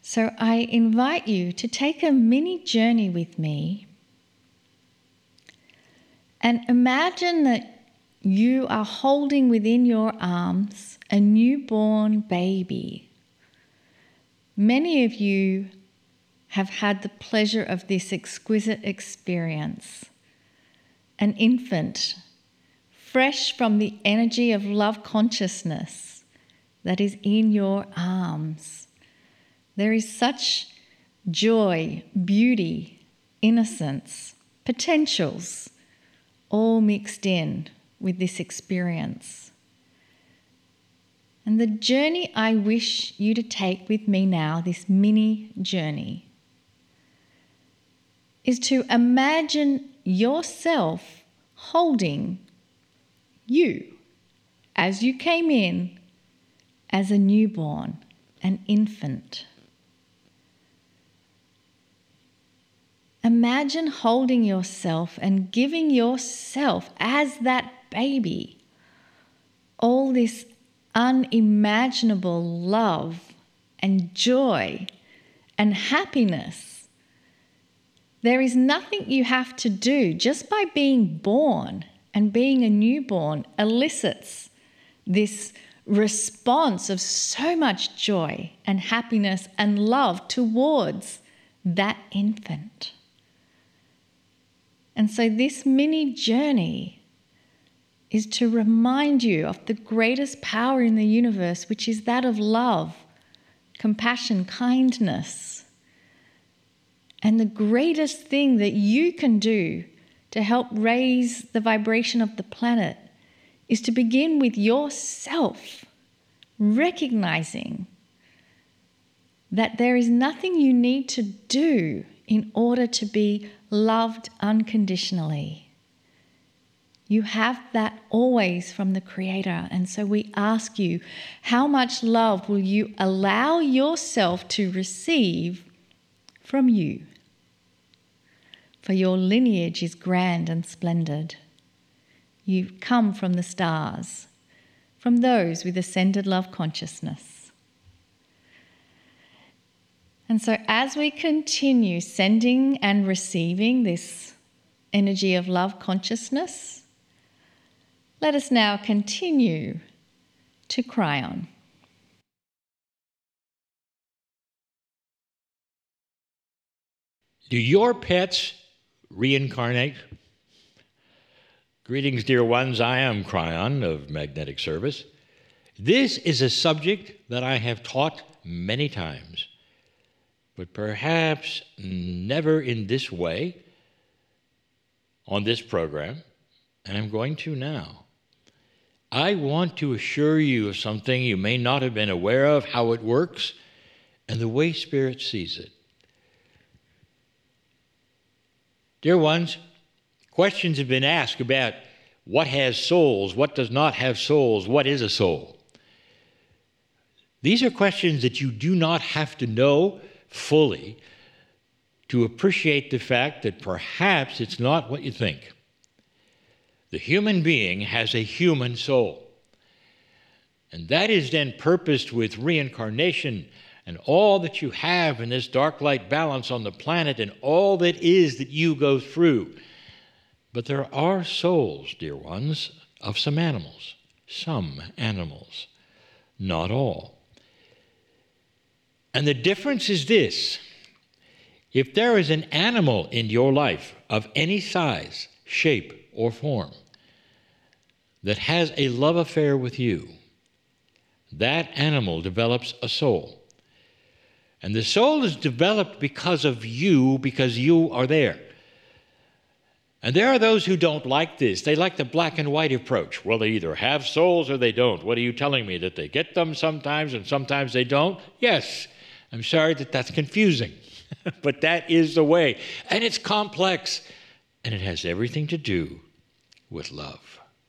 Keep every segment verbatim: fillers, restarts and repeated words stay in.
So I invite you to take a mini journey with me and imagine that you are holding within your arms a newborn baby. Many of you have had the pleasure of this exquisite experience. An infant, fresh from the energy of love consciousness that is in your arms. There is such joy, beauty, innocence, potentials, all mixed in with this experience. And the journey I wish you to take with me now, this mini journey, is to imagine yourself holding you as you came in as a newborn, an infant. Imagine holding yourself and giving yourself as that baby all this unimaginable love and joy and happiness. There is nothing you have to do. Just by being born and being a newborn elicits this response of so much joy and happiness and love towards that infant. And so this mini journey is to remind you of the greatest power in the universe, which is that of love, compassion, kindness. And the greatest thing that you can do to help raise the vibration of the planet is to begin with yourself, recognizing that there is nothing you need to do in order to be loved unconditionally. You have that always from the Creator. And so we ask you, how much love will you allow yourself to receive from you? For your lineage is grand and splendid. You come from the stars, from those with ascended love consciousness. And so as we continue sending and receiving this energy of love consciousness, let us now continue to cry on. Do your pets reincarnate? Greetings, dear ones. I am Cryon of Magnetic Service. This is a subject that I have taught many times, but perhaps never in this way on this program, and I'm going to now. I want to assure you of something you may not have been aware of, how it works, and the way Spirit sees it. Dear ones, questions have been asked about what has souls, what does not have souls, what is a soul. These are questions that you do not have to know fully to appreciate the fact that perhaps it's not what you think. The human being has a human soul, and that is then purposed with reincarnation and all that you have in this dark light balance on the planet and all that is that you go through. But there are souls, dear ones, of some animals. Some animals, not all. And the difference is this. If there is an animal in your life of any size, shape, or form that has a love affair with you, that animal develops a soul. And the soul is developed because of you, because you are there. And there are those who don't like this. They like the black and white approach. Well, they either have souls or they don't. What are you telling me, that they get them sometimes and sometimes they don't? Yes, I'm sorry that that's confusing, but that is the way. And it's complex, and it has everything to do with love.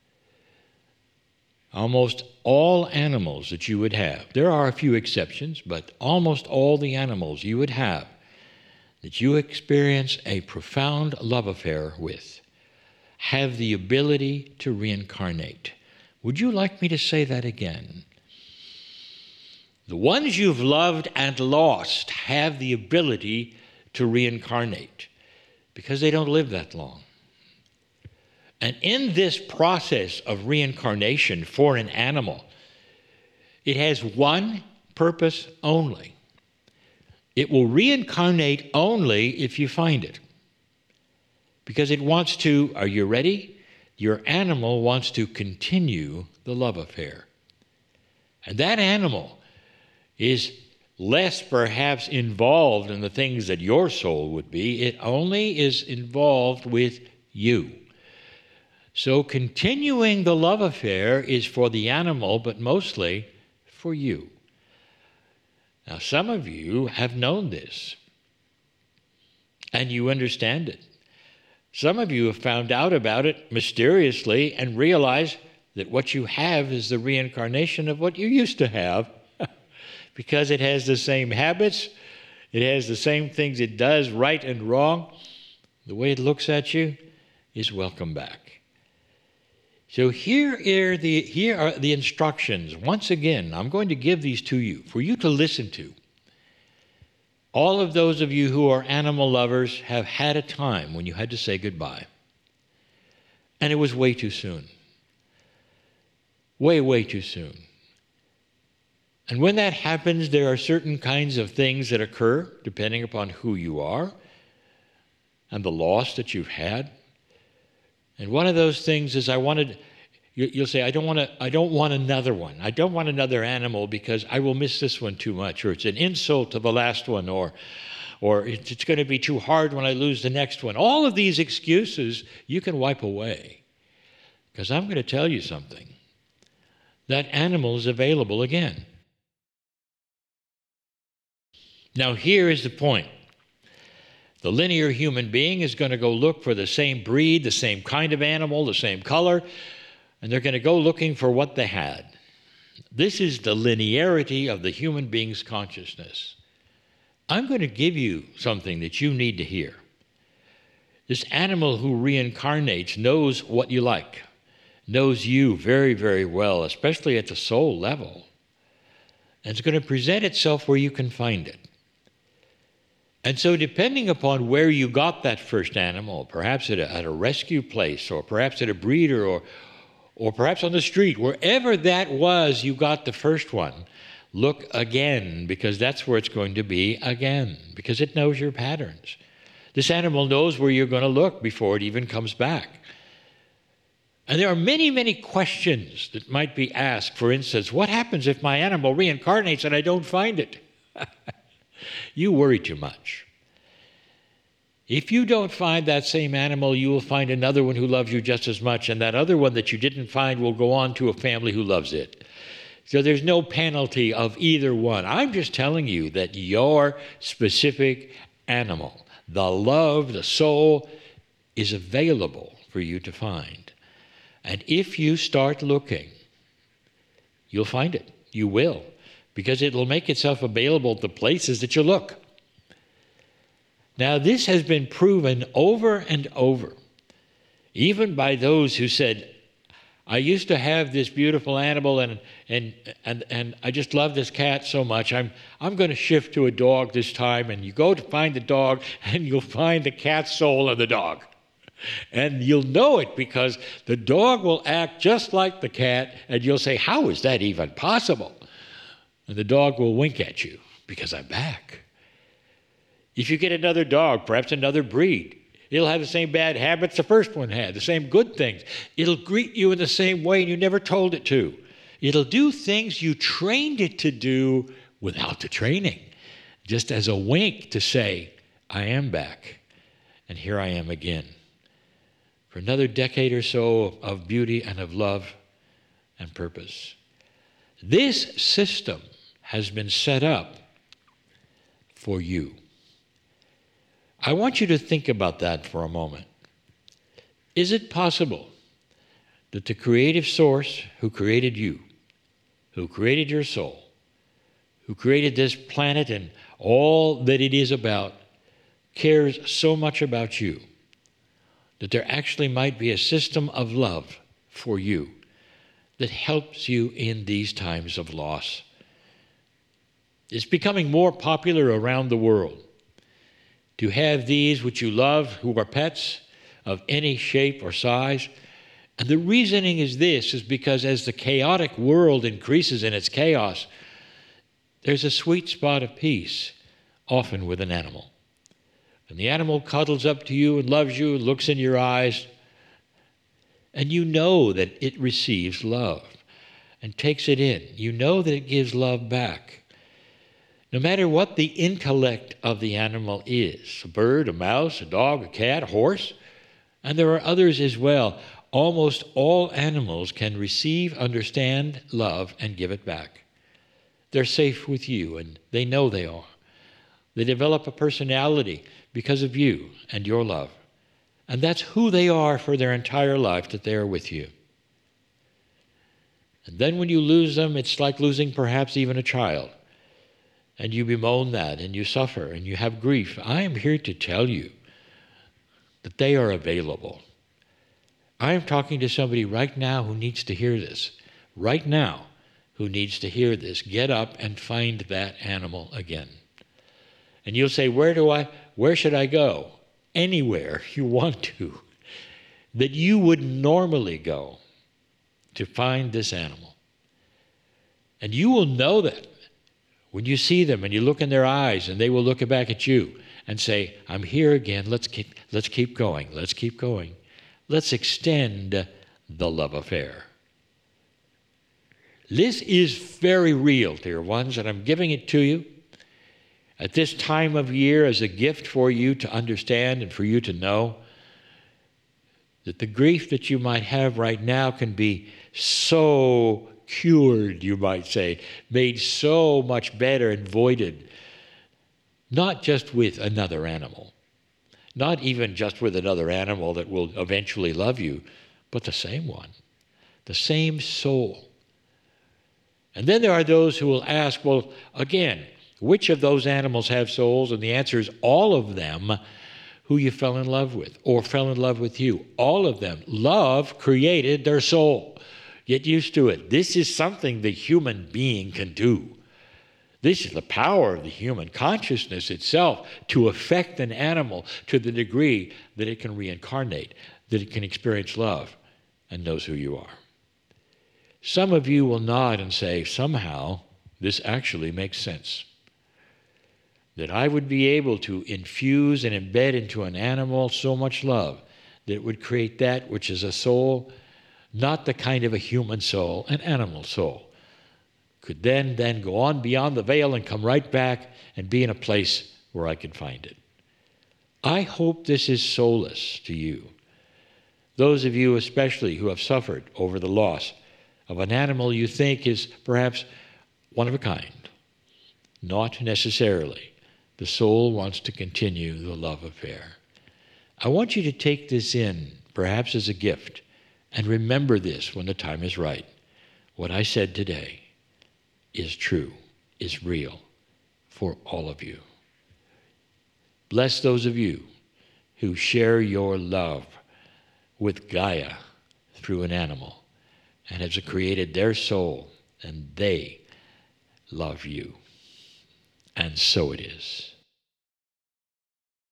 Almost all animals that you would have, there are a few exceptions, but almost all the animals you would have that you experience a profound love affair with have the ability to reincarnate. Would you like me to say that again? The ones you've loved and lost have the ability to reincarnate because they don't live that long. And in this process of reincarnation for an animal, it has one purpose only. It will reincarnate only if you find it. Because it wants to, are you ready? Your animal wants to continue the love affair. And that animal is less perhaps involved in the things that your soul would be. It only is involved with you. So continuing the love affair is for the animal, but mostly for you. Now, some of you have known this, and you understand it. Some of you have found out about it mysteriously and realized that what you have is the reincarnation of what you used to have because it has the same habits, it has the same things it does, right and wrong. The way it looks at you is welcome back. So here are the, here are the instructions. Once again, I'm going to give these to you for you to listen to. All of those of you who are animal lovers have had a time when you had to say goodbye. And it was way too soon. Way, way too soon. And when that happens, there are certain kinds of things that occur depending upon who you are and the loss that you've had. And one of those things is I wanted, you'll say, I don't want to, I don't want another one. I don't want another animal because I will miss this one too much, or it's an insult to the last one, or, or it's going to be too hard when I lose the next one. All of these excuses you can wipe away because I'm going to tell you something. That animal is available again. Now here is the point. The linear human being is going to go look for the same breed, the same kind of animal, the same color, and they're going to go looking for what they had. This is the linearity of the human being's consciousness. I'm going to give you something that you need to hear. This animal who reincarnates knows what you like, knows you very, very well, especially at the soul level, and it's going to present itself where you can find it. And so depending upon where you got that first animal, perhaps at a, at a rescue place, or perhaps at a breeder, or, or perhaps on the street, wherever that was you got the first one, look again, because that's where it's going to be again, because it knows your patterns. This animal knows where you're going to look before it even comes back. And there are many, many questions that might be asked. For instance, what happens if my animal reincarnates and I don't find it? You worry too much. If you don't find that same animal, you will find another one who loves you just as much, and that other one that you didn't find will go on to a family who loves it. So there's no penalty of either one. I'm just telling you that your specific animal, the love, the soul, is available for you to find. And if you start looking, you'll find it. You will. Because it will make itself available to places that you look. Now, this has been proven over and over, even by those who said, I used to have this beautiful animal, and and and and I just love this cat so much. I'm I'm going to shift to a dog this time. And you go to find the dog, and you'll find the cat's soul in the dog. And you'll know it because the dog will act just like the cat, and you'll say, how is that even possible? And the dog will wink at you because I'm back. If you get another dog, perhaps another breed, it'll have the same bad habits the first one had, the same good things. It'll greet you in the same way and you never told it to. It'll do things you trained it to do without the training, just as a wink to say, I am back, and here I am again. For another decade or so of beauty and of love and purpose. This system has been set up for you. I want you to think about that for a moment. Is it possible that the creative source who created you, who created your soul, who created this planet and all that it is about, cares so much about you that there actually might be a system of love for you that helps you in these times of loss It's becoming more popular around the world to have these which you love, who are pets of any shape or size. And the reasoning is this, is because as the chaotic world increases in its chaos, there's a sweet spot of peace, often with an animal. And the animal cuddles up to you and loves you, looks in your eyes, and you know that it receives love and takes it in. You know that it gives love back. No matter what the intellect of the animal is, a bird, a mouse, a dog, a cat, a horse, and there are others as well, almost all animals can receive, understand, love, and give it back. They're safe with you, and they know they are. They develop a personality because of you and your love. And that's who they are for their entire life, that they are with you. And then when you lose them, it's like losing perhaps even a child. And you bemoan that, and you suffer, and you have grief. I am here to tell you that they are available. I am talking to somebody right now who needs to hear this. Right now, who needs to hear this. Get up and find that animal again. And you'll say, where do I, where should I go? Anywhere you want to, that you would normally go to find this animal. And you will know that when you see them and you look in their eyes, and they will look back at you and say, I'm here again, let's keep, let's keep going, let's keep going. Let's extend the love affair. This is very real, dear ones, and I'm giving it to you at this time of year as a gift for you to understand and for you to know that the grief that you might have right now can be so cured, you might say, made so much better and voided, not just with another animal, not even just with another animal that will eventually love you, but the same one, the same soul. And then there are those who will ask, well, again, which of those animals have souls? And the answer is all of them who you fell in love with or fell in love with you. All of them. Love created their soul. Get used to it. This is something the human being can do. This is the power of the human consciousness itself to affect an animal to the degree that it can reincarnate, that it can experience love and knows who you are. Some of you will nod and say, somehow, this actually makes sense. That I would be able to infuse and embed into an animal so much love that it would create that which is a soul, not the kind of a human soul, an animal soul. Could then, then go on beyond the veil and come right back and be in a place where I can find it. I hope this is solace to you. Those of you especially who have suffered over the loss of an animal you think is perhaps one of a kind. Not necessarily. The soul wants to continue the love affair. I want you to take this in, perhaps as a gift, and remember this when the time is right. What I said today is true, is real for all of you. Bless those of you who share your love with Gaia through an animal and has created their soul, and they love you. And so it is.